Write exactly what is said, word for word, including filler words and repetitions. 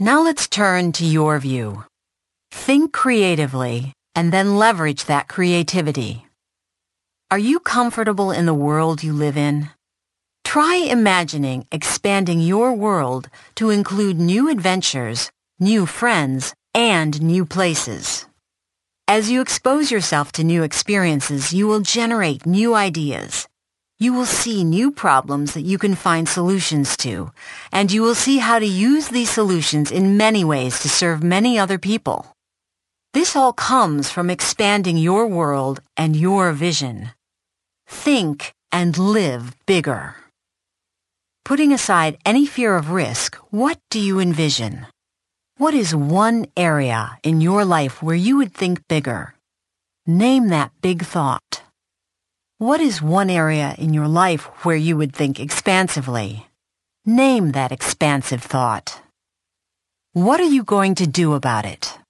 Now let's turn to your view. Think creatively and then leverage that creativity. Are you comfortable in the world you live in? Try imagining expanding your world to include new adventures, new friends, and new places. As you expose yourself to new experiences, you will generate new ideas. You will see new problems that you can find solutions to, and you will see how to use these solutions in many ways to serve many other people. This all comes from expanding your world and your vision. Think and live bigger. Putting aside any fear of risk, what do you envision? What is one area in your life where you would think bigger? Name that big thought. What is one area in your life where you would think expansively? Name that expansive thought. What are you going to do about it?